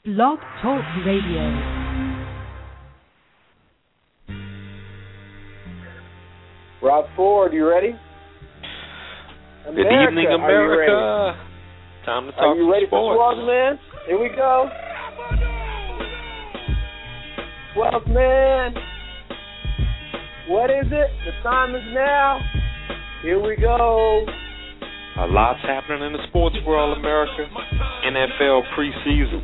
Blog Talk Radio. Rob Ford, you ready? Good evening, America. Time to talk Are you ready sports. for 12 man? Here we go. 12 man. What is it? The time is now. Here we go. A lot's happening in the sports world, America. NFL preseason,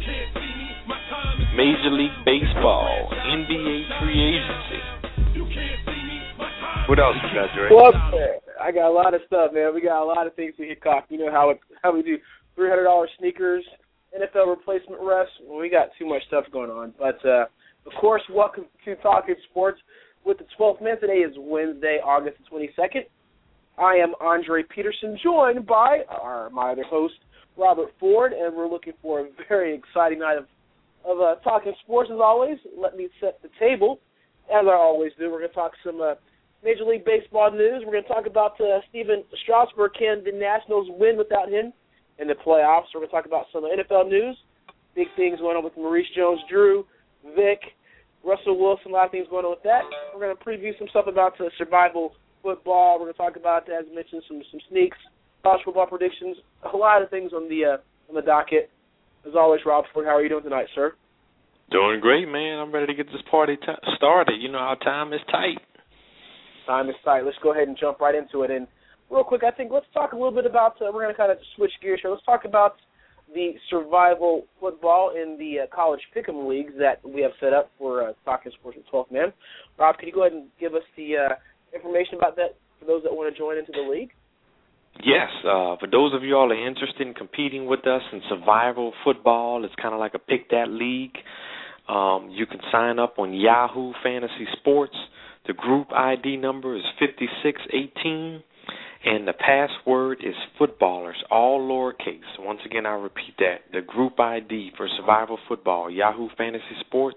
Major League Baseball, NBA free agency. What else you got, Dre? Well, I got a lot of stuff, man. We got a lot of things to hit cock. You know how we do. $300 sneakers, NFL replacement refs. Well, we got too much stuff going on. But, of course, welcome to Talking Sports with the 12th man. Today is Wednesday, August the 22nd. I am Andre Peterson, joined by my other host, Robert Ford, and we're looking for a very exciting night of Talking Sports as always. Let me set the table. As I always do, we're going to talk some Major League Baseball news. We're going to talk about Stephen Strasburg. Can the Nationals win without him in the playoffs? We're going to talk about some NFL news. Big things going on with Maurice Jones-Drew, Vic, Russell Wilson, a lot of things going on with that. We're going to preview some stuff about survival football. We're going to talk about, as mentioned, some sneaks, college football predictions, a lot of things on the docket. As always, Rob Ford, how are you doing tonight, sir? Doing great, man. I'm ready to get this party started. You know, our time is tight. Time is tight. Let's go ahead and jump right into it. And real quick, I think let's talk a little bit about, we're going to kind of switch gears here. Let's talk about the survival football in the college pick'em leagues that we have set up for Talking Sports with 12th Man. Rob, can you go ahead and give us the information about that for those that want to join into the league? Yes. For those of you all who are interested in competing with us in survival football, it's kind of like a pick that league. You can sign up on Yahoo Fantasy Sports. The group ID number is 5618, and the password is footballers, all lowercase. Once again, I'll repeat that. The group ID for survival football, Yahoo Fantasy Sports,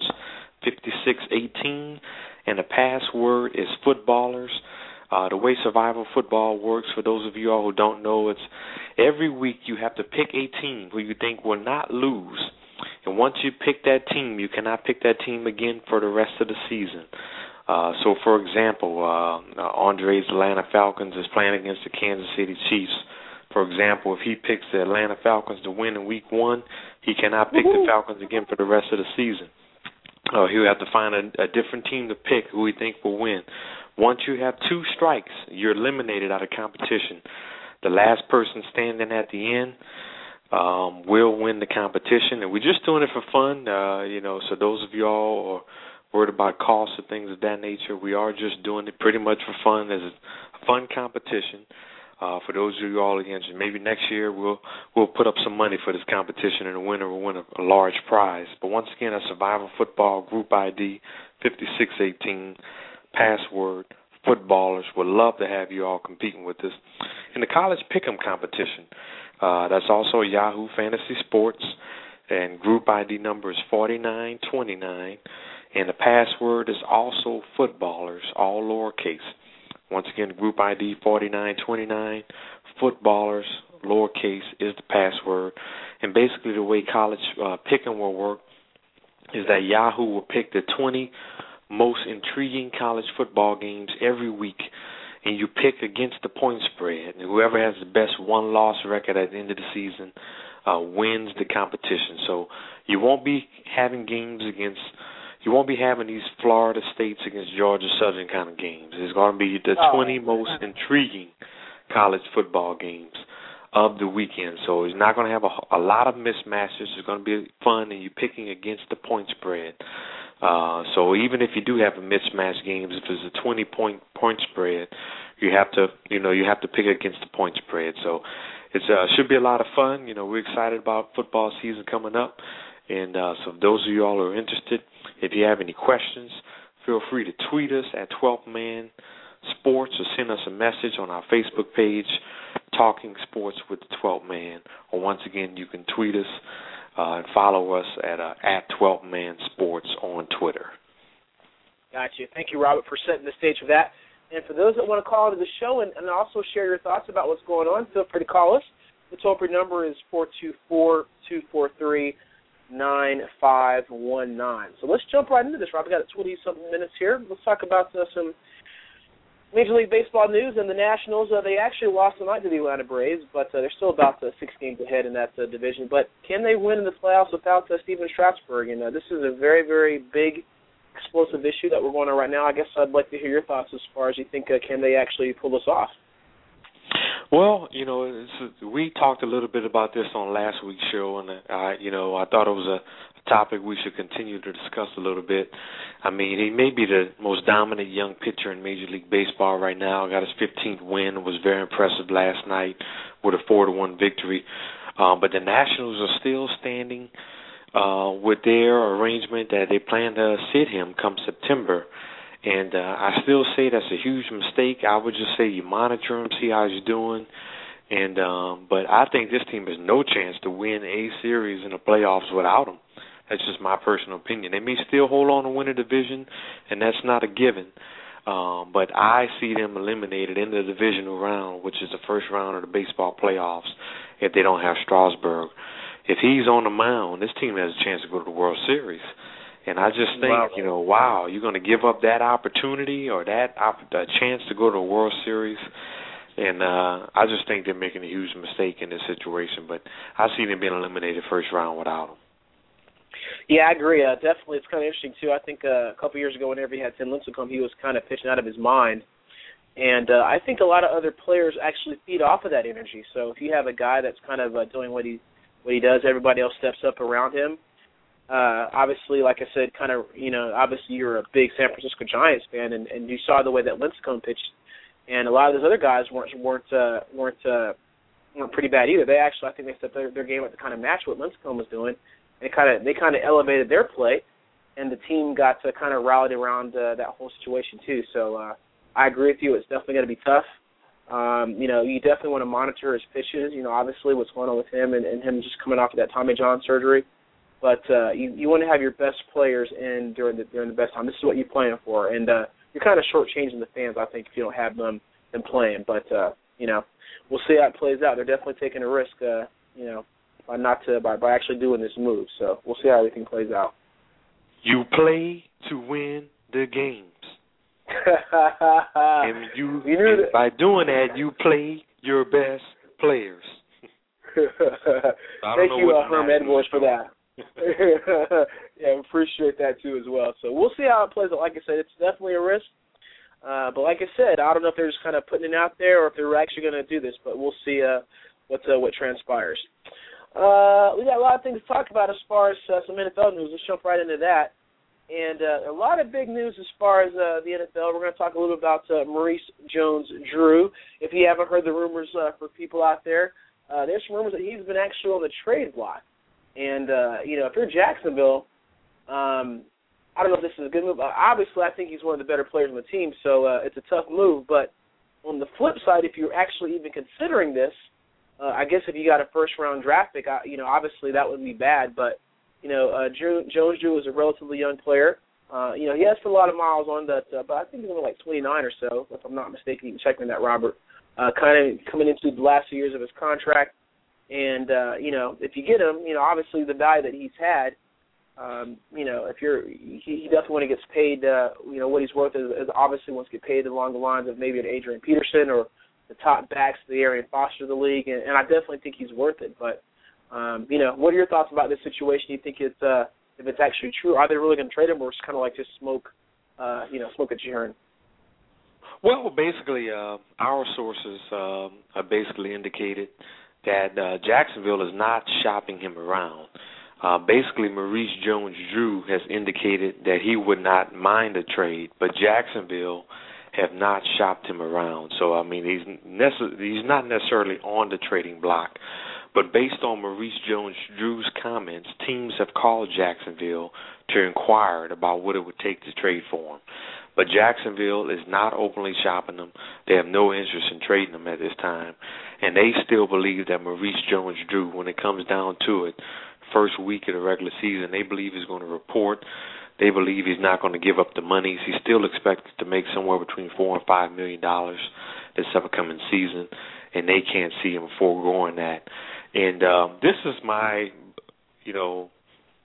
5618, and the password is footballers. The way survival football works, for those of you all who don't know, it's every week you have to pick a team who you think will not lose. And once you pick that team, you cannot pick that team again for the rest of the season. So, for example, Andre's Atlanta Falcons is playing against the Kansas City Chiefs. For example, if he picks the Atlanta Falcons to win in Week 1, he cannot pick the Falcons again for the rest of the season. He'll have to find a different team to pick who he think will win. Once you have 2 strikes, you're eliminated out of competition. The last person standing at the end will win the competition, and we're just doing it for fun. So those of you all who are worried about costs and things of that nature, we are just doing it pretty much for fun. As a fun competition. For those of you all against, maybe next year we'll put up some money for this competition, and the winner will win a large prize. But once again, a survival football group ID 5618, password footballers. Would love to have you all competing with us in the college pick'em competition. That's also Yahoo Fantasy Sports, and group ID number is 4929, and the password is also footballers, all lowercase. Once again, group ID 4929, footballers, lowercase, is the password. And basically the way college pick'em will work is that Yahoo will pick the 20 most intriguing college football games every week, and you pick against the point spread. And whoever has the best one-loss record at the end of the season wins the competition. So you won't be having these Florida States against Georgia Southern kind of games. It's going to be the 20 most intriguing college football games of the weekend. So it's not going to have a lot of mismatches. It's going to be fun, and you're picking against the point spread. So even if you do have a mismatch games, if it's a 20-point spread, you have to pick against the point spread. So it should be a lot of fun. We're excited about football season coming up. And so those of you all who are interested, if you have any questions, feel free to tweet us at 12th Man Sports, or send us a message on our Facebook page, Talking Sports with the 12th Man. Or once again, you can tweet us and follow us at 12th Man Sports on Twitter. Gotcha. Thank you, Robert, for setting the stage for that. And for those that want to call into the show and also share your thoughts about what's going on, feel free to call us. The toll-free number is 424-243-1230. So let's jump right into this, Rob. We got 20-something minutes here. Let's talk about some Major League Baseball news. And the Nationals, they actually lost tonight to the Atlanta Braves, but they're still about 6 games ahead in that division. But can they win in the playoffs without Steven Strasburg? And this is a very, very big, explosive issue that we're going on right now. I guess I'd like to hear your thoughts as far as you think, can they actually pull this off? Well, we talked a little bit about this on last week's show, and I thought it was a topic we should continue to discuss a little bit. I mean, he may be the most dominant young pitcher in Major League Baseball right now. Got his 15th win, was very impressive last night with a 4-1 victory. But the Nationals are still standing with their arrangement that they plan to sit him come September. And I still say that's a huge mistake. I would just say you monitor him, see how he's doing. And but I think this team has no chance to win a series in the playoffs without him. That's just my personal opinion. They may still hold on to win a division, and that's not a given. But I see them eliminated in the divisional round, which is the first round of the baseball playoffs, if they don't have Strasburg. If he's on the mound, this team has a chance to go to the World Series. And I just think, wow, you're going to give up that opportunity or that chance to go to a World Series. And I just think they're making a huge mistake in this situation. But I see them being eliminated first round without him. Yeah, I agree. Definitely, it's kind of interesting, too. I think a couple years ago whenever he had Tim Lincecum, he was kind of pitching out of his mind. And I think a lot of other players actually feed off of that energy. So if you have a guy that's kind of doing what he does, everybody else steps up around him. Obviously, like I said, obviously you're a big San Francisco Giants fan, and you saw the way that Lincecum pitched, and a lot of those other guys weren't pretty bad either. They actually, I think, they stepped their game up to kind of match what Lincecum was doing. They kind of elevated their play, and the team got to kind of rallied around that whole situation too. So I agree with you. It's definitely going to be tough. You definitely want to monitor his pitches. Obviously what's going on with him and him just coming off of that Tommy John surgery. But you want to have your best players in during the best time. This is what you're playing for, and you're kind of shortchanging the fans, I think, if you don't have them playing. But we'll see how it plays out. They're definitely taking a risk, by actually doing this move. So we'll see how everything plays out. You play to win the games, and by doing that, you play your best players. Thank you, Herm Edwards, for that. Yeah, appreciate that too as well. So we'll see how it plays out. Like I said, it's definitely a risk. But like I said, I don't know if they're just kind of putting it out there or if they're actually going to do this. But we'll see what transpires. We got a lot of things to talk about as far as some NFL news. Let's jump right into that. And a lot of big news as far as the NFL. We're going to talk a little bit about Maurice Jones-Drew. If you haven't heard the rumors for people out there, there's some rumors that he's been actually on the trade block. And, if you're Jacksonville, I don't know if this is a good move. Obviously, I think he's one of the better players on the team, so it's a tough move. But on the flip side, if you're actually even considering this, I guess if you got a first-round draft pick, obviously that would be bad. But, Jones-Drew is a relatively young player. He has put a lot of miles on that, but I think he's only like 29 or so, if I'm not mistaken. You can check me on that, Robert. Kind of coming into the last 2 years of his contract. And, if you get him, obviously the value that he's had, he definitely when he gets paid, what he's worth is obviously wants to get paid along the lines of maybe an Adrian Peterson or the top backs of the Arian Foster of the league. And I definitely think he's worth it. But, what are your thoughts about this situation? Do you think if it's actually true, are they really going to trade him or it's kind of like just smoke at Sheeran? Well, basically, our sources have basically indicated that Jacksonville is not shopping him around. Basically, Maurice Jones-Drew has indicated that he would not mind a trade, but Jacksonville have not shopped him around. So, I mean, he's not necessarily on the trading block. But based on Maurice Jones-Drew's comments, teams have called Jacksonville to inquire about what it would take to trade for him. But Jacksonville is not openly shopping them. They have no interest in trading them at this time. And they still believe that Maurice Jones-Drew, when it comes down to it, first week of the regular season, they believe he's going to report. They believe he's not going to give up the monies. He's still expected to make somewhere between $4 and $5 million this upcoming season, and they can't see him foregoing that. And this is my,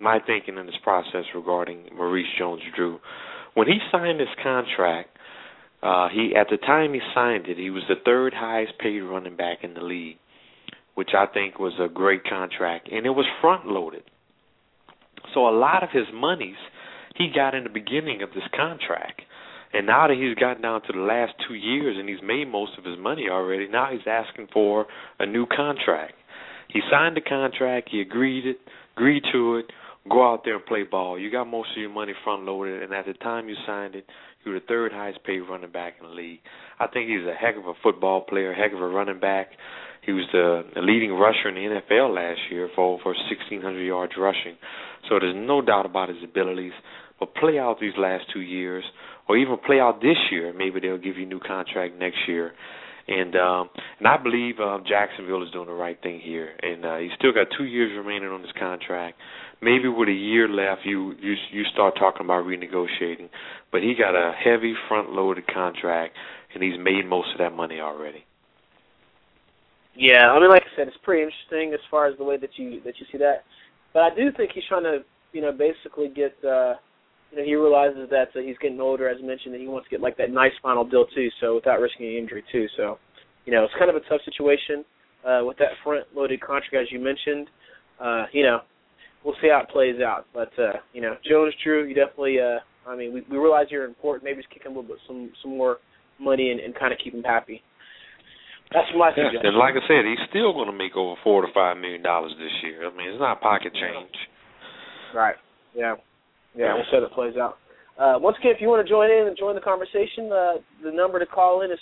my thinking in this process regarding Maurice Jones-Drew. When he signed this contract, at the time he signed it, he was the third highest paid running back in the league, which I think was a great contract, and it was front-loaded. So a lot of his monies he got in the beginning of this contract. And now that he's gotten down to the last 2 years and he's made most of his money already, now he's asking for a new contract. He signed the contract, he agreed to it, go out there and play ball. You got most of your money front-loaded, and at the time you signed it, you were the third highest paid running back in the league. I think he's a heck of a football player, heck of a running back. He was the leading rusher in the NFL last year for over 1,600 yards rushing. So there's no doubt about his abilities. But play out these last 2 years, or even play out this year. Maybe they'll give you a new contract next year. And I believe Jacksonville is doing the right thing here. And he's still got 2 years remaining on his contract. Maybe with a year left, you start talking about renegotiating. But he got a heavy front-loaded contract, and he's made most of that money already. Yeah, I mean, like I said, it's pretty interesting as far as the way that you see that. But I do think he's trying to, basically get, he realizes that he's getting older, as mentioned, and he wants to get like that nice final deal too. So without risking any injury too. So, it's kind of a tough situation with that front-loaded contract, as you mentioned. We'll see how it plays out. But Jones-Drew, you definitely. We realize you're important. Maybe just kick him a little bit, some more money, and kind of keep him happy. That's my suggestion. And like I said, he's still going to make over $4 to $5 million this year. I mean, it's not pocket change. Right. Yeah. Yeah. We'll see how it plays out. Once again, if you want to join in and join the conversation, the number to call in is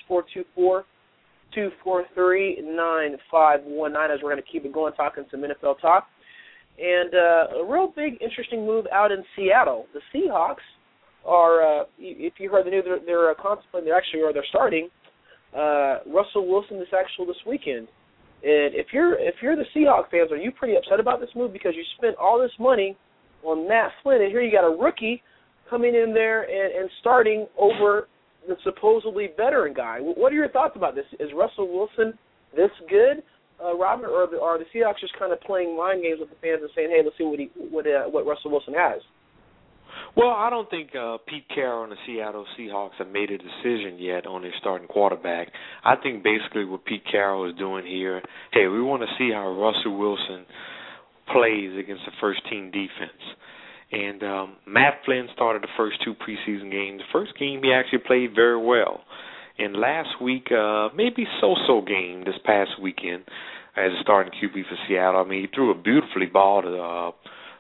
424-243-9519. As we're going to keep it going, talking some NFL talk, and a real big, interesting move out in Seattle. The Seahawks are, if you heard the news, they're contemplating. They're starting. Russell Wilson this weekend, and if you're the Seahawks fans, are you pretty upset about this move because you spent all this money on Matt Flynn, and here you got a rookie coming in there and starting over the supposedly veteran guy? What are your thoughts about this? Is Russell Wilson this good, Robert, or are the Seahawks just kind of playing mind games with the fans and saying, hey, let's see what Russell Wilson has? Well, I don't think Pete Carroll and the Seattle Seahawks have made a decision yet on their starting quarterback. I think basically what Pete Carroll is doing here, hey, we want to see how Russell Wilson plays against the first-team defense. And Matt Flynn started the first 2 preseason games. The first game he actually played very well. And last week, maybe so-so game this past weekend as a starting QB for Seattle. I mean, he threw a beautiful ball to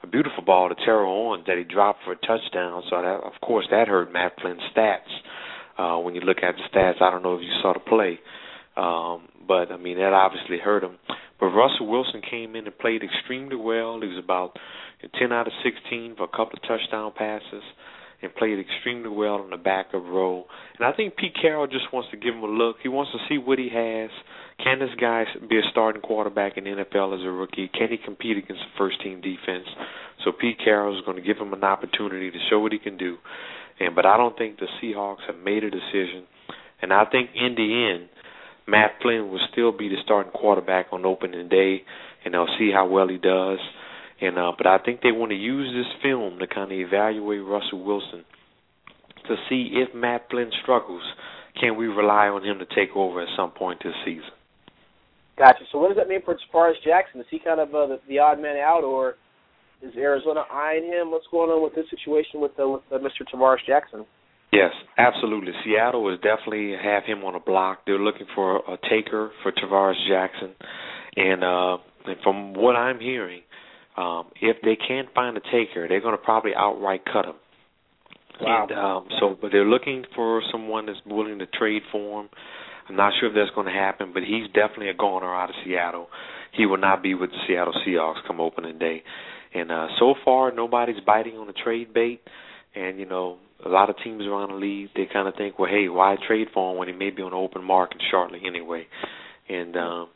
Terrell Owens that he dropped for a touchdown. So, that, of course, that hurt Matt Flynn's stats. When you look at the stats, I don't know if you saw the play. But, I mean, that obviously hurt him. But Russell Wilson came in and played extremely well. He was about 10 out of 16 for a couple of touchdown passes and played extremely well on the backup role. And I think Pete Carroll just wants to give him a look. He wants to see what he has. Can this guy be a starting quarterback in the NFL as a rookie? Can he compete against the first-team defense? So Pete Carroll is going to give him an opportunity to show what he can do. But I don't think the Seahawks have made a decision. And I think in the end, Matt Flynn will still be the starting quarterback on opening day, and they'll see how well he does. But I think they want to use this film to kind of evaluate Russell Wilson to see if Matt Flynn struggles, can we rely on him to take over at some point this season. Gotcha. So what does that mean for Tavares Jackson? Is he kind of the odd man out, or is Arizona eyeing him? What's going on with this situation with Mr. Tavares Jackson? Yes, absolutely. Seattle is definitely have him on a block. They're looking for a taker for Tavares Jackson. And from what I'm hearing, if they can't find a taker, they're going to probably outright cut him. Wow. But they're looking for someone that's willing to trade for him. I'm not sure if that's going to happen, but he's definitely a goner out of Seattle. He will not be with the Seattle Seahawks come opening day. And so far, nobody's biting on the trade bait. And, a lot of teams around the league, they kind of think, well, hey, why trade for him when he may be on the open market shortly anyway? And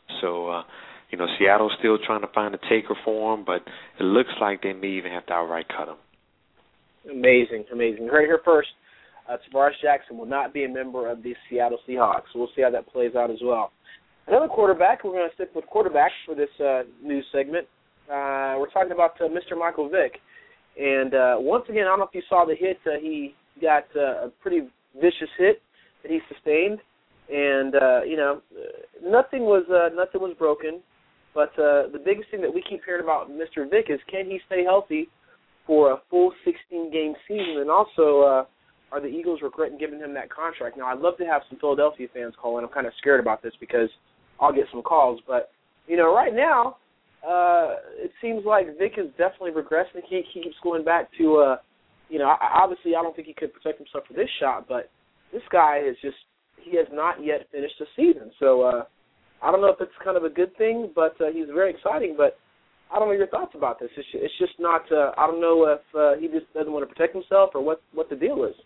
Seattle's still trying to find a taker for him, but it looks like they may even have to outright cut him. Amazing. You heard it here first. Tavares Jackson will not be a member of the Seattle Seahawks. So we'll see how that plays out as well. Another quarterback, we're going to stick with quarterbacks for this news segment. We're talking about Mr. Michael Vick. And once again, I don't know if you saw the hit. He got a pretty vicious hit that he sustained. And, nothing was broken. But the biggest thing that we keep hearing about Mr. Vick is, can he stay healthy for a full 16-game season? And also, are the Eagles regretting giving him that contract? Now, I'd love to have some Philadelphia fans call in. I'm kind of scared about this because I'll get some calls. But, right now, it seems like Vick is definitely regressing. He keeps going back to, obviously I don't think he could protect himself for this shot, but this guy he has not yet finished the season. So I don't know if it's kind of a good thing, but he's very exciting. But I don't know your thoughts about this. It's just not, I don't know if he just doesn't want to protect himself or what the deal is.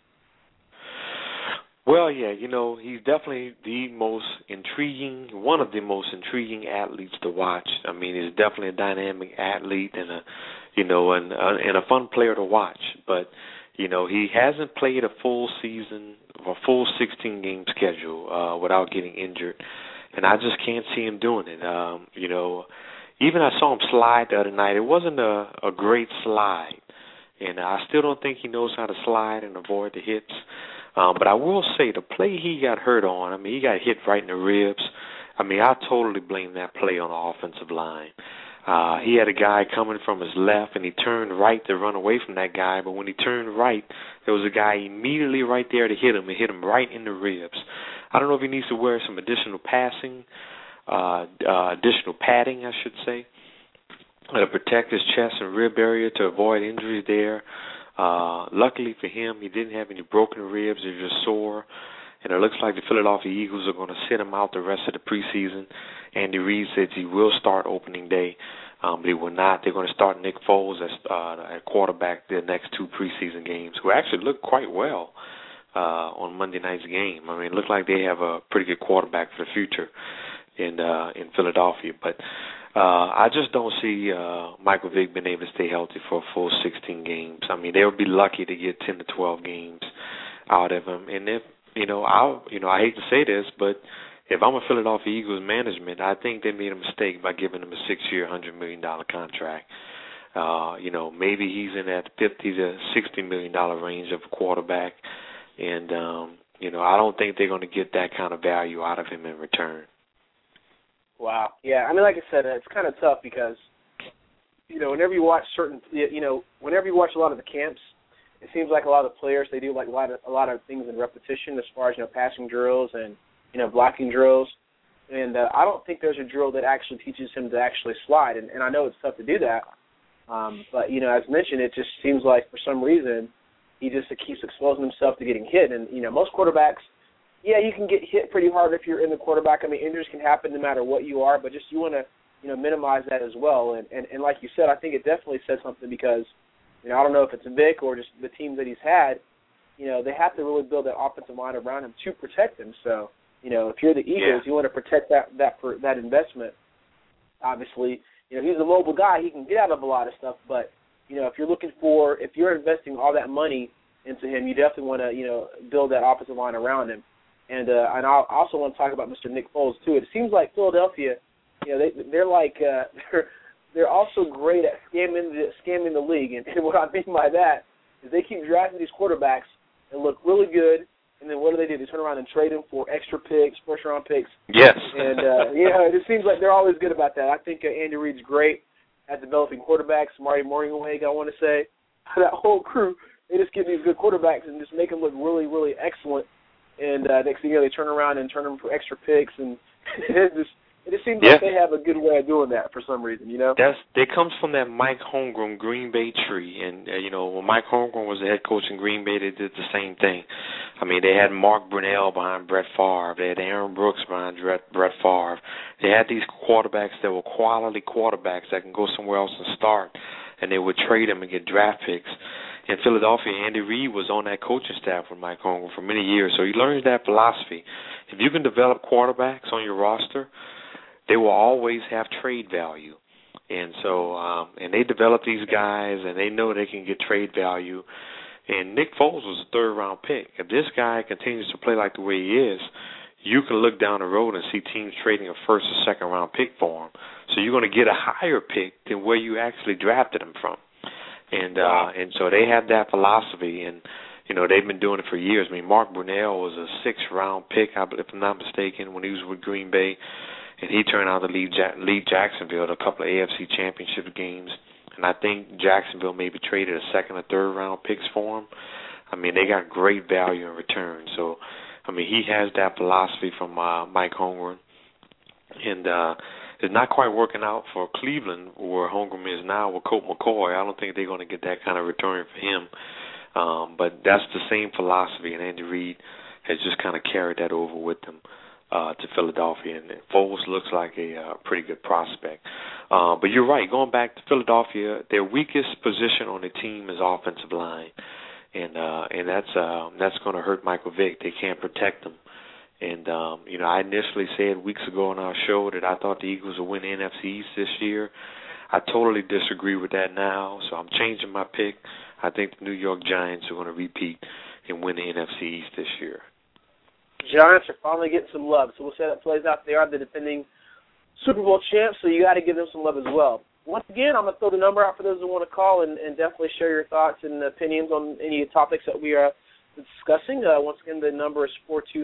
Well, yeah, he's definitely one of the most intriguing athletes to watch. I mean, he's definitely a dynamic athlete and a fun player to watch. But, he hasn't played a full season, a full 16-game schedule without getting injured. And I just can't see him doing it. Even I saw him slide the other night. It wasn't a great slide. And I still don't think he knows how to slide and avoid the hits. But I will say the play he got hurt on, he got hit right in the ribs. I totally blame that play on the offensive line. He had a guy coming from his left, and he turned right to run away from that guy. But when he turned right, there was a guy immediately right there to hit him. It hit him right in the ribs. I don't know if he needs to wear some additional padding, I should say, to protect his chest and rib area to avoid injuries there. Luckily for him, he didn't have any broken ribs. They're just sore. And it looks like the Philadelphia Eagles are going to sit him out the rest of the preseason. Andy Reid says he will start opening day, but he will not. They're going to start Nick Foles at quarterback the next two preseason games, who actually looked quite well on Monday night's game. It looked like they have a pretty good quarterback for the future in Philadelphia. But I just don't see Michael Vick being able to stay healthy for a full 16 games. They'll be lucky to get 10 to 12 games out of him. And if I hate to say this, but if I'm a Philadelphia Eagles management, I think they made a mistake by giving him a 6-year, $100 million contract. Maybe he's in that $50 to $60 million range of a quarterback, and I don't think they're going to get that kind of value out of him in return. Wow. Yeah, like I said, it's kind of tough because, whenever you watch whenever you watch a lot of the camps, it seems like a lot of the players, they do like a lot of things in repetition as far as, passing drills and, blocking drills. And I don't think there's a drill that actually teaches him to actually slide. And I know it's tough to do that. But, as mentioned, it just seems like for some reason he just keeps exposing himself to getting hit. And, most quarterbacks, yeah, you can get hit pretty hard if you're in the quarterback. Injuries can happen no matter what you are, but just you want to, minimize that as well. And like you said, I think it definitely says something because, I don't know if it's Vic or just the team that he's had, they have to really build that offensive line around him to protect him. So, if you're the Eagles, you want to protect that investment. Obviously, he's a mobile guy. He can get out of a lot of stuff. But, if you're investing all that money into him, you definitely want to, build that offensive line around him. And I also want to talk about Mr. Nick Foles, too. It seems like Philadelphia, they're like they're also great at scamming the league. And what I mean by that is they keep drafting these quarterbacks that look really good, and then what do? They turn around and trade them for extra picks, first-round picks. Yes. And, it seems like they're always good about that. I think Andy Reid's great at developing quarterbacks. Marty Mornhinweg, I want to say. That whole crew, they just get these good quarterbacks and just make them look really, really excellent. And next thing you know, they turn around and turn them for extra picks. And it just seems like they have a good way of doing that for some reason, That comes from that Mike Holmgren Green Bay tree. And, when Mike Holmgren was the head coach in Green Bay, they did the same thing. They had Mark Brunell behind Brett Favre. They had Aaron Brooks behind Brett Favre. They had these quarterbacks that were quality quarterbacks that can go somewhere else and start, and they would trade them and get draft picks. In Philadelphia, Andy Reid was on that coaching staff with Mike Holmgren for many years, so he learned that philosophy. If you can develop quarterbacks on your roster, they will always have trade value. And so, and they develop these guys, and they know they can get trade value. And Nick Foles was a third-round pick. If this guy continues to play like the way he is, you can look down the road and see teams trading a first or second round pick for him. So you're going to get a higher pick than where you actually drafted him from. And so they have that philosophy, and they've been doing it for years. I mean, Mark Brunell was a 6th round pick, if I'm not mistaken, when he was with Green Bay, and he turned out to lead Jacksonville to a couple of AFC Championship games. And I think Jacksonville maybe traded a 2nd or 3rd round picks for him. I mean, they got great value in return. So, I mean, he has that philosophy from Mike Holmgren, and it's not quite working out for Cleveland, where Holmgren is now with Colt McCoy. I don't think they're going to get that kind of return for him. But that's the same philosophy, and Andy Reid has just kind of carried that over with them to Philadelphia. And Foles looks like a pretty good prospect. But you're right. Going back to Philadelphia, their weakest position on the team is offensive line, and that's going to hurt Michael Vick. They can't protect him. And, I initially said weeks ago on our show that I thought the Eagles would win the NFC East this year. I totally disagree with that now, so I'm changing my pick. I think the New York Giants are going to repeat and win the NFC East this year. Giants are finally getting some love, so we'll see how that plays out. They are the defending Super Bowl champs, so you got to give them some love as well. Once again, I'm going to throw the number out for those who want to call and definitely share your thoughts and opinions on any topics that we are discussing. Once again, the number is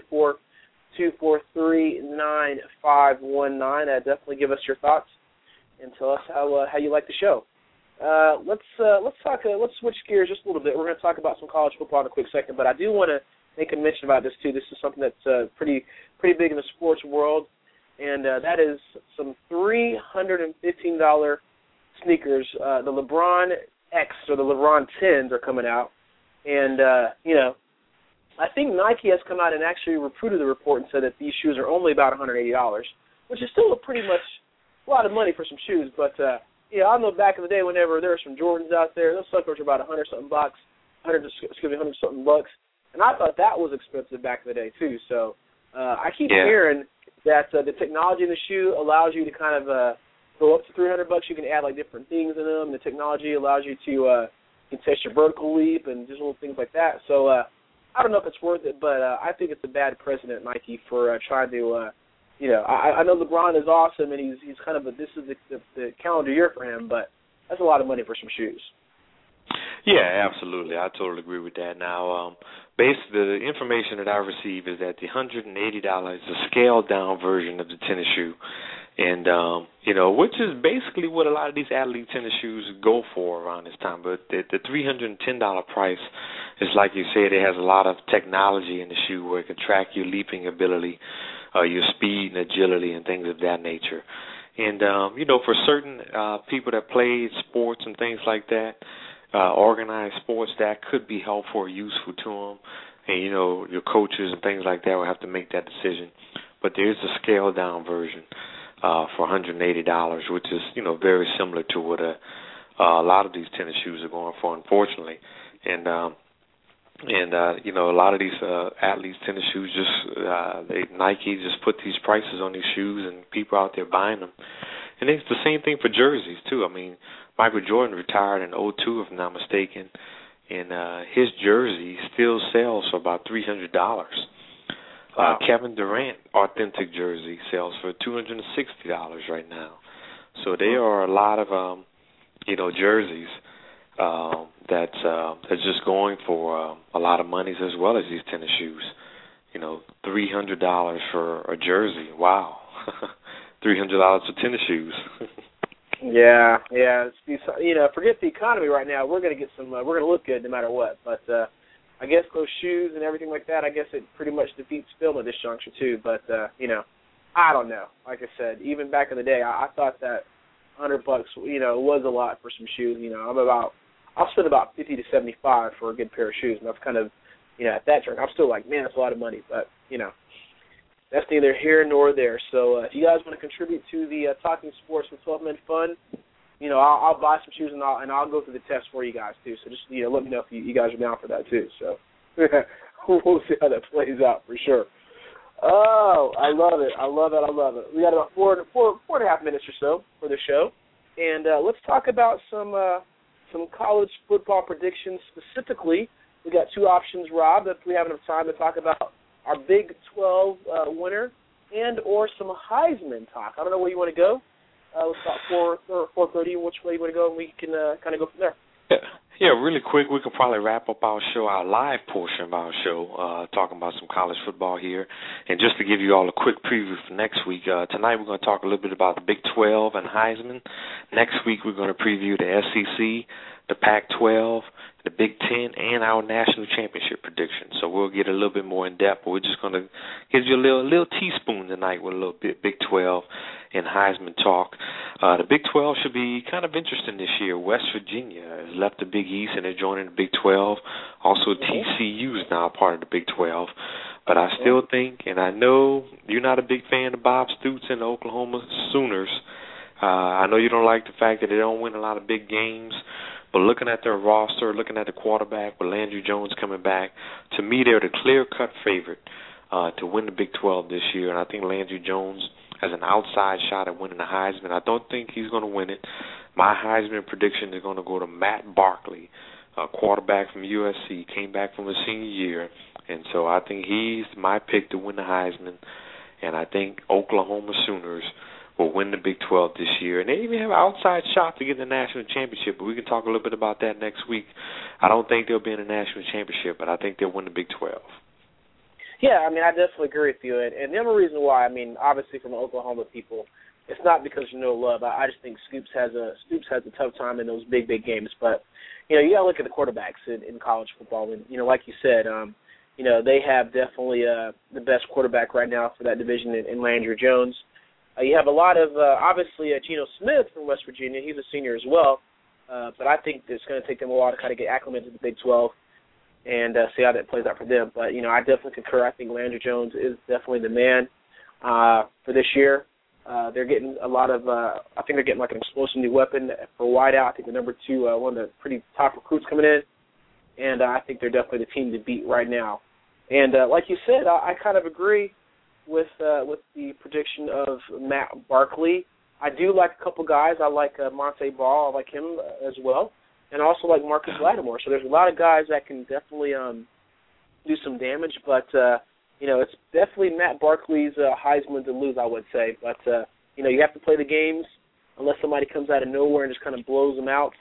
424-243-9519. Definitely give us your thoughts and tell us how you like the show. Let's switch gears just a little bit. We're going to talk about some college football in a quick second, but I do want to make a mention about this too. This is something that's pretty big in the sports world, and that is some $315 sneakers. The LeBron X or the LeBron 10s are coming out, and I think Nike has come out and actually refuted the report and said that these shoes are only about $180, which is still pretty much a lot of money for some shoes. But I know back in the day, whenever there were some Jordans out there, those suckers were about $100-something bucks, $100-something bucks, and I thought that was expensive back in the day too. So I keep hearing that the technology in the shoe allows you to kind of go up to $300. You can add like different things in them. The technology allows you to you can test your vertical leap and just little things like that. So I don't know if it's worth it, but I think it's a bad precedent, Nike, for trying to, I know LeBron is awesome, and he's kind of this is the calendar year for him, but that's a lot of money for some shoes. Yeah, absolutely. I totally agree with that. Now, basically, the information that I received is that the $180 is a scaled-down version of the tennis shoe, and, which is basically what a lot of these athlete tennis shoes go for around this time. But the $310 price is, like you said, it has a lot of technology in the shoe where it can track your leaping ability, your speed and agility and things of that nature. And, for certain people that play sports and things like that, organized sports, that could be helpful or useful to them. And, your coaches and things like that will have to make that decision. But there is a scaled-down version for $180, which is, very similar to what a lot of these tennis shoes are going for, unfortunately. And a lot of these athletes' tennis shoes Nike just put these prices on these shoes, and people out there buying them. And it's the same thing for jerseys too. I mean, Michael Jordan retired in 2002, if I'm not mistaken, and his jersey still sells for about $300. Wow. Kevin Durant authentic jersey sells for $260 right now. So there are a lot of jerseys that's just going for a lot of monies, as well as these tennis shoes. $300 for a jersey. Wow. $300 for tennis shoes. Yeah. Forget the economy right now. We're going to get some. We're going to look good no matter what. But I guess those shoes and everything like that, I guess it pretty much defeats film at this juncture too. But I don't know. Like I said, even back in the day, I thought that $100, was a lot for some shoes. I'll spend about $50 to $75 for a good pair of shoes, and that's kind of, at that turn, I'm still like, man, that's a lot of money. But that's neither here nor there. So if you guys want to contribute to the Talking Sports with 12 Men Fun, I'll buy some shoes and I'll go through the test for you guys too. So just let me know if you guys are down for that too. So we'll see how that plays out for sure. Oh, I love it. We got about four and a half minutes or so for the show, and let's talk about some college football predictions specifically. We got two options, Rob, if we have enough time to talk about our Big 12 winner, and or some Heisman talk. I don't know where you want to go. Let's about 4:30, which way you want to go, and we can kind of go from there. Yeah, really quick, we could probably wrap up our show, our live portion of our show, talking about some college football here. And just to give you all a quick preview for next week, tonight we're going to talk a little bit about the Big 12 and Heisman. Next week we're going to preview the SEC, the Pac-12, the Big 10, and our national championship prediction. So we'll get a little bit more in depth, but we're just going to give you a little teaspoon tonight with a little bit Big 12 and Heisman talk. The Big 12 should be kind of interesting this year. West Virginia has left the Big East and they're joining the Big 12. Also, TCU is now part of the Big 12. But I still think, and I know you're not a big fan of Bob Stoops and the Oklahoma Sooners. I know you don't like the fact that they don't win a lot of big games. But looking at their roster, looking at the quarterback with Landry Jones coming back, to me they're the clear-cut favorite to win the Big 12 this year. And I think Landry Jones has an outside shot at winning the Heisman. I don't think he's going to win it. My Heisman prediction is going to go to Matt Barkley, a quarterback from USC, came back from his senior year. And so I think he's my pick to win the Heisman. And I think Oklahoma Sooners will win the Big 12 this year. And they even have an outside shot to get the national championship, but we can talk a little bit about that next week. I don't think they'll be in the national championship, but I think they'll win the Big 12. Yeah, I mean, I definitely agree with you. And the other reason why, I mean, obviously from the Oklahoma people, it's not because you know love. I just think Stoops has a tough time in those big games. But, you know, you got to look at the quarterbacks in college football. And, you know, like you said, you know, they have definitely the best quarterback right now for that division in Landry Jones. You have a lot of, obviously, Geno Smith from West Virginia. He's a senior as well. But I think it's going to take them a while to kind of get acclimated to the Big 12 and see how that plays out for them. But, you know, I definitely concur. I think Landry Jones is definitely the man for this year. They're getting a lot of, I think they're getting like an explosive new weapon for wideout. I think the number 2, one of the pretty top recruits coming in. And I think they're definitely the team to beat right now. And like you said, I kind of agree with the prediction of Matt Barkley. I do like a couple guys. I like Monte Ball. I like him as well. And I also like Marcus Lattimore. So there's a lot of guys that can definitely do some damage. But, you know, it's definitely Matt Barkley's Heisman to lose, I would say. But, you know, you have to play the games unless somebody comes out of nowhere and just kind of blows them out.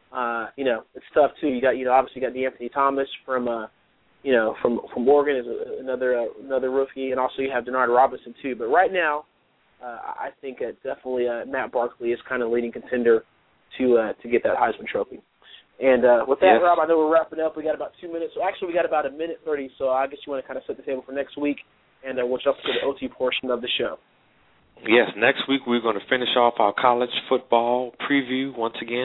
You know, it's tough, too. You got, you know, obviously you got DeAnthony Thomas from you know, from Oregon is another rookie, and also you have Denard Robinson too. But right now, I think definitely Matt Barkley is kind of leading contender to get that Heisman Trophy. And with that, yes. Rob, I know we're wrapping up. We got about 2 minutes. So actually, we got about 1:30. So I guess you want to kind of set the table for next week, and we'll jump to the OT portion of the show. Yes, next week we're going to finish off our college football preview once again,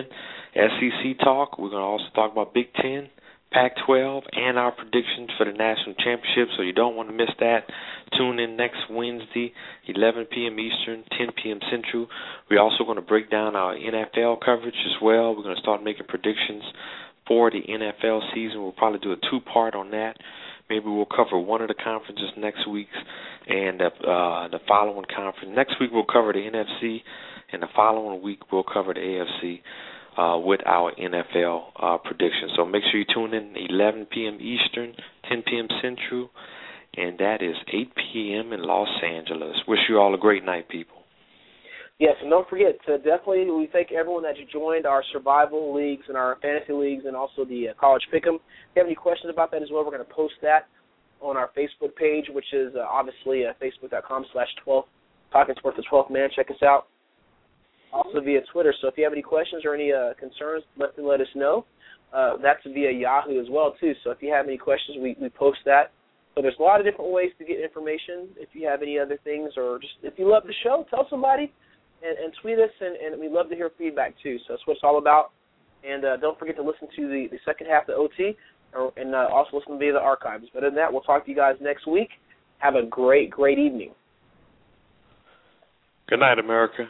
SEC talk. We're going to also talk about Big 10, Pac-12, and our predictions for the national championship, so you don't want to miss that. Tune in next Wednesday, 11 p.m. Eastern, 10 p.m. Central. We're also going to break down our NFL coverage as well. We're going to start making predictions for the NFL season. We'll probably do a 2-part on that. Maybe we'll cover one of the conferences next week and the following conference. Next week we'll cover the NFC, and the following week we'll cover the AFC. With our NFL predictions. So make sure you tune in 11 p.m. Eastern, 10 p.m. Central, and that is 8 p.m. in Los Angeles. Wish you all a great night, people. Yes, and don't forget, definitely we thank everyone that joined our survival leagues and our fantasy leagues and also the college pick'em. If you have any questions about that as well, we're going to post that on our Facebook page, which is obviously facebook.com/12 Talking Sports the 12th Man. Check us out. Also via Twitter. So if you have any questions or any concerns, let us know. That's via Yahoo as well, too. So if you have any questions, we post that. So there's a lot of different ways to get information. If you have any other things or just if you love the show, tell somebody and tweet us, and we love to hear feedback, too. So that's what it's all about. And don't forget to listen to the second half of the OT and also listen via the archives. But other than that, we'll talk to you guys next week. Have a great, great evening. Good night, America.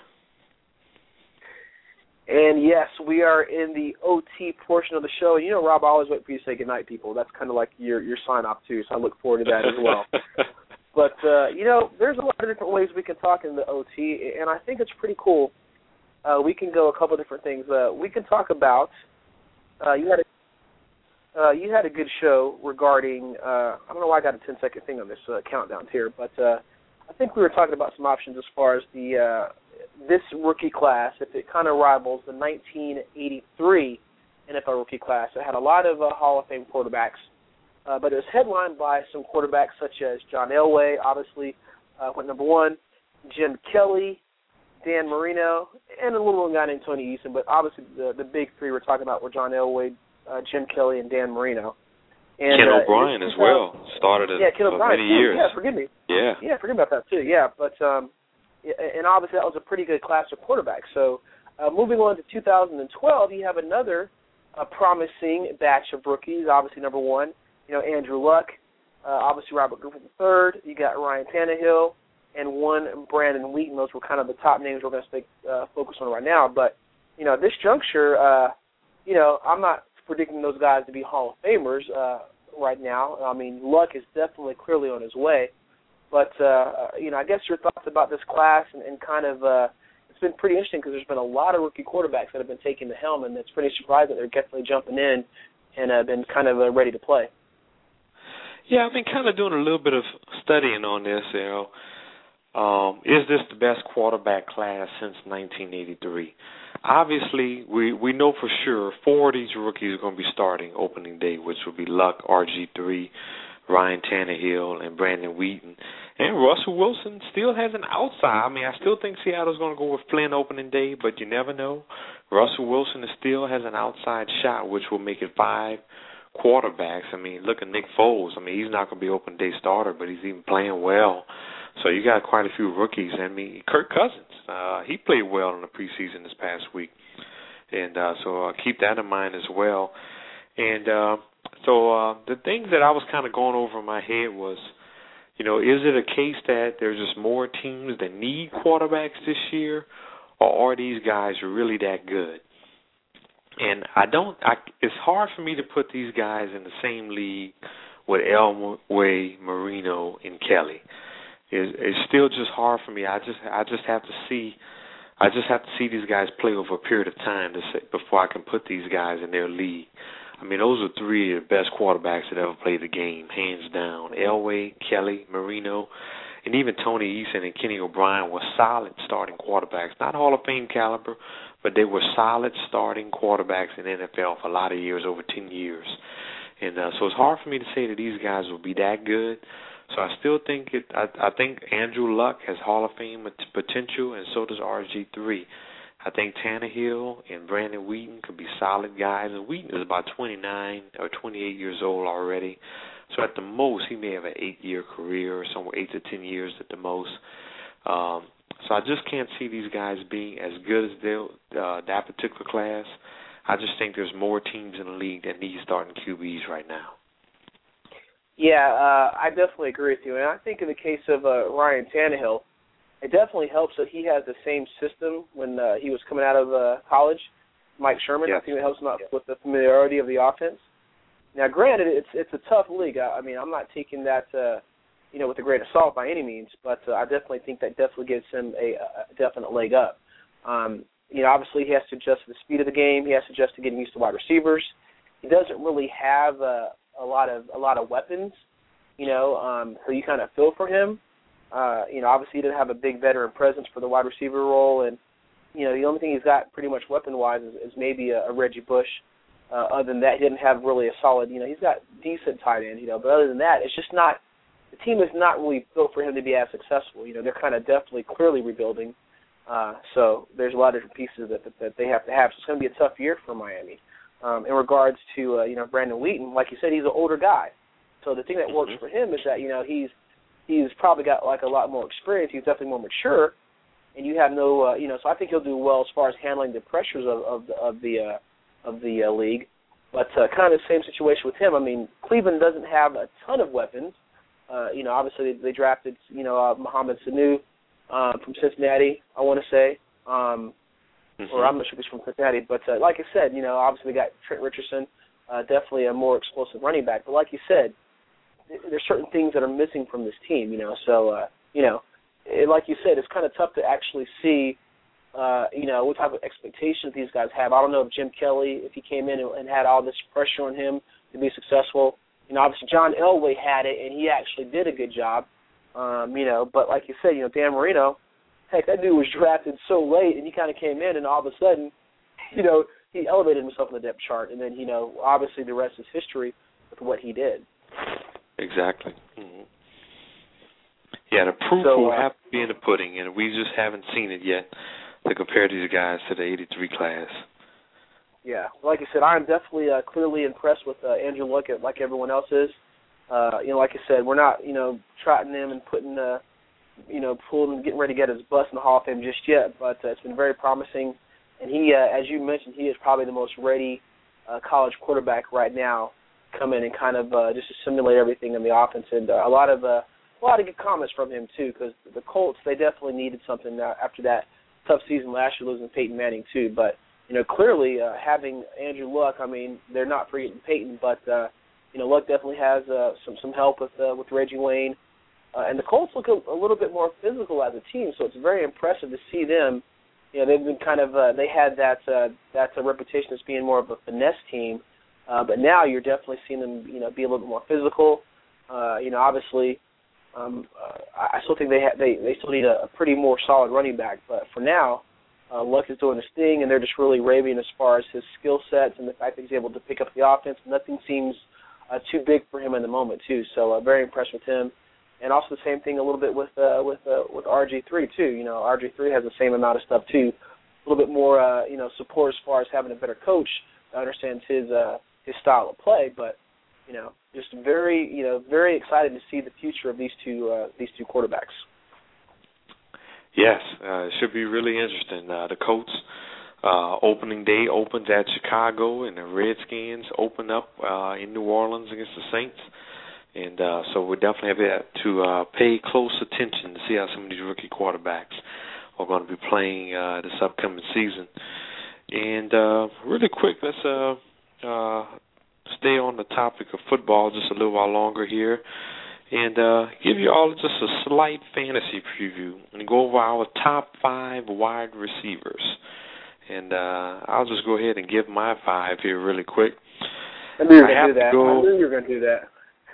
And, yes, we are in the OT portion of the show. You know, Rob, I always wait for you to say goodnight, people. That's kind of like your sign-off, too, so I look forward to that as well. But, you know, there's a lot of different ways we can talk in the OT, and I think it's pretty cool. We can go a couple different things. We can talk about you had you had a good show regarding, I don't know why I got a 10-second thing on this countdown here, but I think we were talking about some options as far as the this rookie class, if it kind of rivals the 1983 NFL rookie class. It had a lot of Hall of Fame quarterbacks, but it was headlined by some quarterbacks such as John Elway, obviously, went number one, Jim Kelly, Dan Marino, and a little guy named Tony Eason, but obviously the big three we're talking about were John Elway, Jim Kelly, and Dan Marino. And, Ken O'Brien as well started Ken O'Brien many too. years. Yeah, forgive me. Yeah, forget about that too. Yeah, but and obviously that was a pretty good class of quarterbacks. So moving on to 2012, you have another promising batch of rookies. Obviously, number one, Andrew Luck. Obviously, Robert Griffin III. You got Ryan Tannehill, and one Brandon Wheaton. Those were kind of the top names we're going to stay focused on right now. But at this juncture, I'm not predicting those guys to be Hall of Famers right now. I mean, Luck is definitely clearly on his way. But, I guess your thoughts about this class and kind of it's been pretty interesting because there's been a lot of rookie quarterbacks that have been taking the helm, and it's pretty surprising that they're definitely jumping in and have been kind of ready to play. Yeah, I've been kind of doing a little bit of studying on this, is this the best quarterback class since 1983? Obviously, we know for sure 4 of these rookies are going to be starting opening day, which will be Luck, RG3, Ryan Tannehill, and Brandon Wheaton. And Russell Wilson still has an outside. I mean, I still think Seattle's going to go with Flynn opening day, but you never know. Russell Wilson still has an outside shot, which will make it 5 quarterbacks. I mean, look at Nick Foles. I mean, he's not going to be open day starter, but he's even playing well. So you got quite a few rookies. I mean, Kirk Cousins, he played well in the preseason this past week. And so keep that in mind as well. And so the things that I was kind of going over in my head was, is it a case that there's just more teams that need quarterbacks this year, or are these guys really that good? And it's hard for me to put these guys in the same league with Elway, Marino, and Kelly. It's still just hard for me. I just have to see these guys play over a period of time before I can put these guys in their league. I mean, those are 3 of the best quarterbacks that ever played the game, hands down. Elway, Kelly, Marino, and even Tony Eason and Kenny O'Brien were solid starting quarterbacks. Not Hall of Fame caliber, but they were solid starting quarterbacks in the NFL for a lot of years, over 10 years. And so it's hard for me to say that these guys will be that good. So I still think I think Andrew Luck has Hall of Fame potential, and so does RG3. I think Tannehill and Brandon Wheaton could be solid guys, and Wheaton is about 29 or 28 years old already. So at the most, he may have an 8-year career, or somewhere 8 to 10 years at the most. So I just can't see these guys being as good as that particular class. I just think there's more teams in the league that need starting QBs right now. Yeah, I definitely agree with you. And I think in the case of Ryan Tannehill, it definitely helps that he has the same system when he was coming out of college, Mike Sherman. Yes. I think it helps him out with the familiarity of the offense. Now, granted, it's a tough league. I mean, I'm not taking that with a grain of salt by any means, but I definitely think that definitely gives him a definite leg up. Obviously he has to adjust to the speed of the game. He has to adjust to getting used to wide receivers. He doesn't really have a lot of weapons, so you kind of feel for him. Obviously he didn't have a big veteran presence for the wide receiver role, and the only thing he's got pretty much weapon-wise is maybe a Reggie Bush. Other than that, he didn't have really a solid. He's got decent tight ends, but other than that, it's just not. The team is not really built for him to be as successful. They're kind of definitely clearly rebuilding. So there's a lot of different pieces that they have to have. So it's going to be a tough year for Miami. In regards to Brandon Wheaton, like you said, he's an older guy. So the thing that works for him is that he's probably got like a lot more experience. He's definitely more mature, and you have no So I think he'll do well as far as handling the pressures of the league. But kind of the same situation with him. I mean, Cleveland doesn't have a ton of weapons. Obviously they drafted Mohamed Sanu from Cincinnati, I want to say. Or I'm not sure if he's from Cincinnati, but like I said, obviously we got Trent Richardson, definitely a more explosive running back. But like you said, there's certain things that are missing from this team, So, like you said, it's kind of tough to actually see what type of expectations these guys have. I don't know if Jim Kelly, if he came in and had all this pressure on him to be successful. Obviously John Elway had it, and he actually did a good job. But like you said, Dan Marino, heck, that dude was drafted so late, and he kind of came in, and all of a sudden, he elevated himself in the depth chart, and then, obviously the rest is history with what he did. Exactly. Mm-hmm. Yeah, the proof will have to be in the pudding, and we just haven't seen it yet to compare these guys to the 83 class. Yeah, like I said, I'm definitely clearly impressed with Andrew Luck, like everyone else is. Like I said, we're not, trotting him and putting, pulling, getting ready to get his bus in the Hall of Fame just yet, but it's been very promising. And he, as you mentioned, he is probably the most ready college quarterback right now, come in and kind of just assimilate everything in the offense. And a lot of good comments from him too, because the Colts, they definitely needed something after that tough season last year, losing Peyton Manning too. But clearly having Andrew Luck, they're not forgetting Peyton, but Luck definitely has some help with Reggie Wayne, and the Colts look a little bit more physical as a team. So it's very impressive to see them. They've been kind of they had that reputation as being more of a finesse team, but now you're definitely seeing them be a little bit more physical. Obviously, I still think they still need a pretty more solid running back, but for now, Luck is doing his thing, and they're just really raving as far as his skill sets and the fact that he's able to pick up the offense. Nothing seems too big for him in the moment too. So very impressed with him. And also the same thing a little bit with RG3 too. RG3 has the same amount of stuff too, a little bit more support as far as having a better coach that understands his style of play. But just very excited to see the future of these two quarterbacks. Yes, it should be really interesting. The Colts opening day opens at Chicago, and the Redskins open up in New Orleans against the Saints. And so we definitely have to pay close attention to see how some of these rookie quarterbacks are going to be playing this upcoming season. And really quick, let's stay on the topic of football just a little while longer here and give you all just a slight fantasy preview and go over our top 5 wide receivers. And I'll just go ahead and give my 5 here really quick. I knew you were going to do that.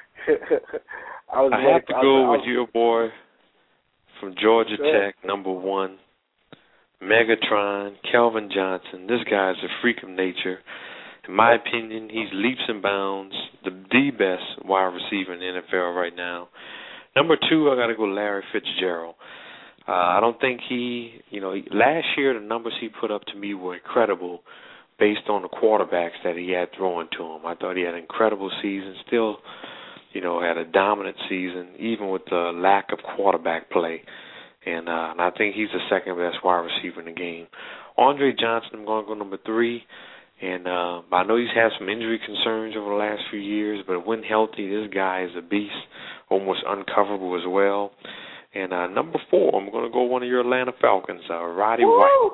I have to go with your boy from Georgia Tech, number 1, Megatron, Calvin Johnson. This guy's a freak of nature. In my opinion, he's leaps and bounds the best wide receiver in the NFL right now. Number 2, I got to go Larry Fitzgerald. I don't think last year the numbers he put up to me were incredible based on the quarterbacks that he had throwing to him. I thought he had an incredible season, still had a dominant season, even with the lack of quarterback play. And I think he's the second best wide receiver in the game. Andre Johnson, I'm going to go number 3. And I know he's had some injury concerns over the last few years, but when healthy, this guy is a beast, almost uncoverable as well. And number 4, I'm going to go one of your Atlanta Falcons, Roddy White.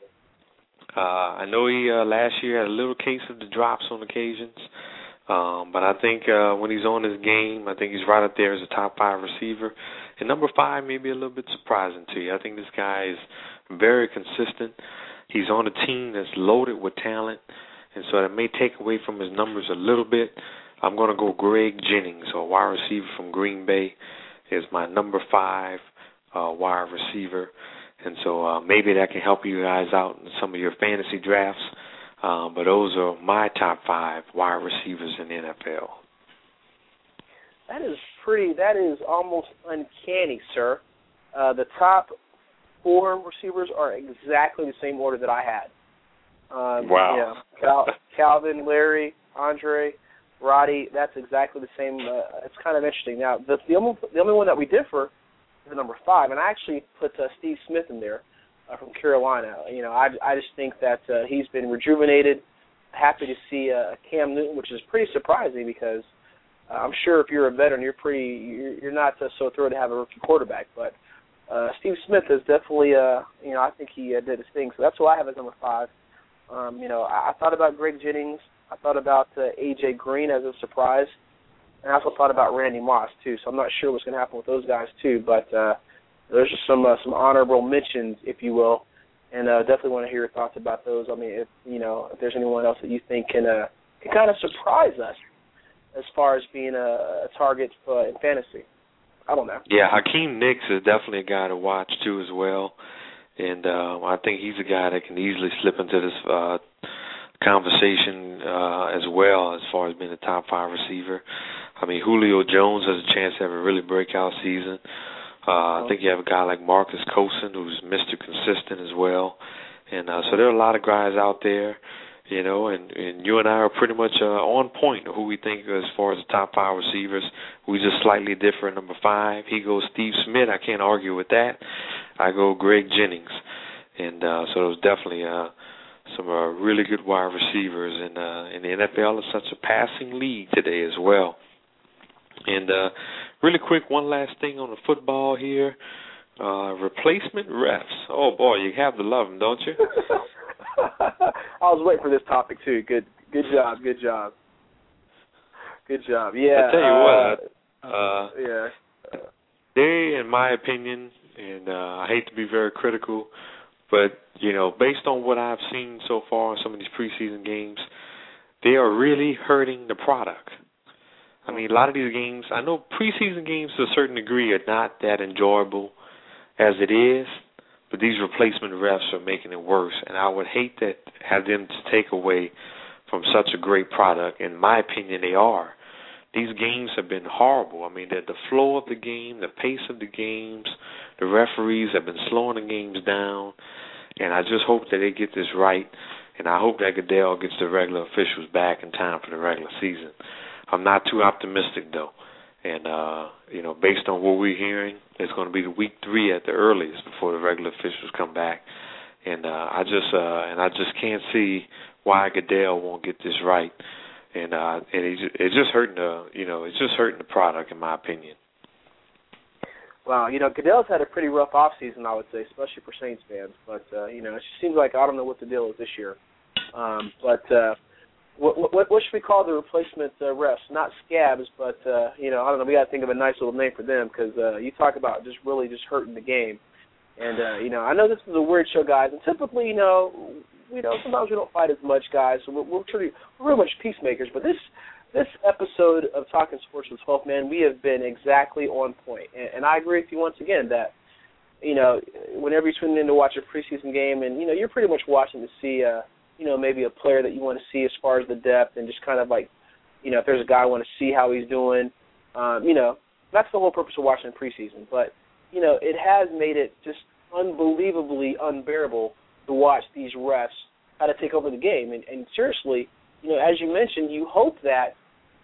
I know he last year had a little case of the drops on occasions. But I think when he's on his game, I think he's right up there as a top 5 receiver. And number 5 may be a little bit surprising to you. I think this guy is very consistent. He's on a team that's loaded with talent, and so that may take away from his numbers a little bit. I'm going to go Greg Jennings, a wide receiver from Green Bay, is my number 5 wide receiver. And so maybe that can help you guys out in some of your fantasy drafts. But those are my top 5 wide receivers in the NFL. That is almost uncanny, sir. The top 4 receivers are exactly the same order that I had. Wow. Calvin, Larry, Andre, Roddy, that's exactly the same. It's kind of interesting. Now, the only one that we differ is the number 5, and I actually put Steve Smith in there. From Carolina. I just think that he's been rejuvenated. Happy to see Cam Newton, which is pretty surprising because I'm sure if you're a veteran, you're not so thrilled to have a rookie quarterback. But Steve Smith is definitely, I think he did his thing. So that's who I have as number 5. I thought about Greg Jennings. I thought about A.J. Green as a surprise. And I also thought about Randy Moss, too. So I'm not sure what's going to happen with those guys, too. But there's just some honorable mentions, if you will. and definitely want to hear your thoughts about those. I mean, if there's anyone else that you think can kind of surprise us as far as being a target in fantasy. I don't know. Yeah, Hakeem Nicks is definitely a guy to watch too as well, and I think he's a guy that can easily slip into this conversation as well as far as being a top 5 receiver. I mean, Julio Jones has a chance to have a really breakout season. I think you have a guy like Marcus Coulson who's Mr. Consistent as well, and so there are a lot of guys out there. And you and I are pretty much on point of who we think as far as the top 5 receivers. We just slightly different. Number 5, he goes Steve Smith. I can't argue with that. I go Greg Jennings. And so there's definitely some really good wide receivers. And the NFL is such a passing league today as well. And really quick, one last thing on the football here. Replacement refs. Oh, boy, you have to love them, don't you? I was waiting for this topic too. Good job. Yeah. I tell you what. They, in my opinion, and I hate to be very critical, but based on what I've seen so far in some of these preseason games, they are really hurting the product. I mean, a lot of these games, I know preseason games to a certain degree are not that enjoyable as it is. But these replacement refs are making it worse, and I would hate to have them to take away from such a great product. In my opinion, they are. These games have been horrible. I mean, the flow of the game, the pace of the games, the referees have been slowing the games down, and I just hope that they get this right, and I hope that Goodell gets the regular officials back in time for the regular season. I'm not too optimistic, though. And, based on what we're hearing, it's going to be the week 3 at the earliest before the regular officials come back. And I just can't see why Goodell won't get this right. And it's just hurting the product, in my opinion. Wow, Goodell's had a pretty rough offseason, I would say, especially for Saints fans. But it just seems like I don't know what the deal is this year. What should we call the replacement refs? Not scabs, but I don't know. We got to think of a nice little name for them because you talk about just hurting the game. And I know this is a weird show, guys. And typically, sometimes we don't fight as much, guys. So we're pretty much peacemakers. But this episode of Talking Sports with 12 Man, we have been exactly on point. And I agree with you once again that whenever you tune in to watch a preseason game, and you're pretty much watching to see. Maybe a player that you want to see as far as the depth and just kind of like, if there's a guy I want to see how he's doing, that's the whole purpose of watching preseason. But, it has made it just unbelievably unbearable to watch these refs how to take over the game. And seriously, as you mentioned, you hope that,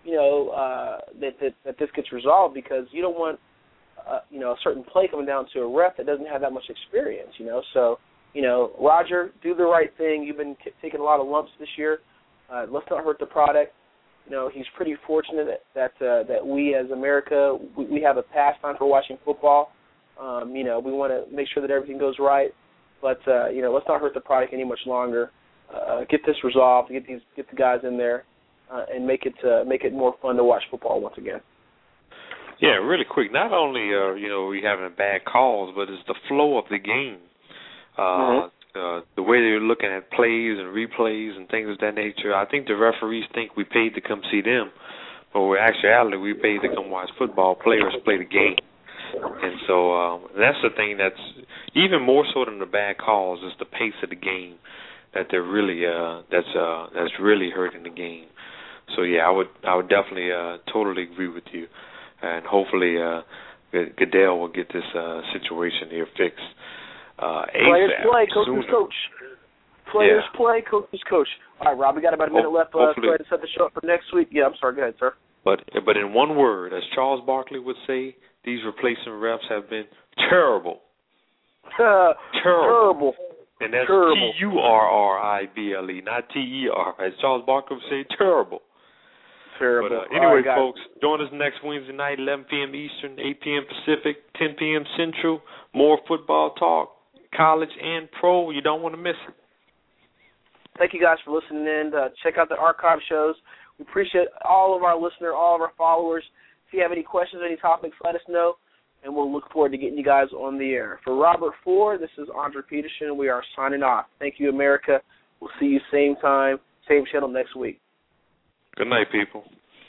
that this gets resolved because you don't want, a certain play coming down to a ref that doesn't have that much experience, So, Roger, do the right thing. You've been taking a lot of lumps this year. Let's not hurt the product. He's pretty fortunate that we as America, we have a pastime for watching football. We want to make sure that everything goes right. But, let's not hurt the product any much longer. Get this resolved, get the guys in there, and make it more fun to watch football once again. Yeah, really quick. Not only are, we having bad calls, but it's the flow of the game. The way they're looking at plays and replays and things of that nature, I think the referees think we paid to come see them, but in actuality we paid to come watch football players play the game. And so that's the thing that's even more so than the bad calls is the pace of the game that they're really that's really hurting the game. So yeah, I would definitely totally agree with you, and hopefully Goodell will get this situation here fixed. Players play, coaches coach. Players play, coaches coach. All right, Rob, we got about a minute left. Go ahead and set the show up for next week. Yeah, I'm sorry. Go ahead, sir. But in one word, as Charles Barkley would say, these replacement refs have been terrible. Terrible. And that's Turrible, not T-E-R. As Charles Barkley would say, terrible. Terrible. But anyway, right, folks, join us next Wednesday night, 11 p.m. Eastern, 8 p.m. Pacific, 10 p.m. Central. More football talk, college and pro. You don't want to miss it. Thank you guys for listening in. Check out the archive shows. We appreciate all of our listeners, all of our followers. If you have any questions, any topics, let us know. and we'll look forward to getting you guys on the air. For Robert Ford, this is Andre Peterson. We are signing off. Thank you, America. We'll see you same time, same channel next week. Good night, people.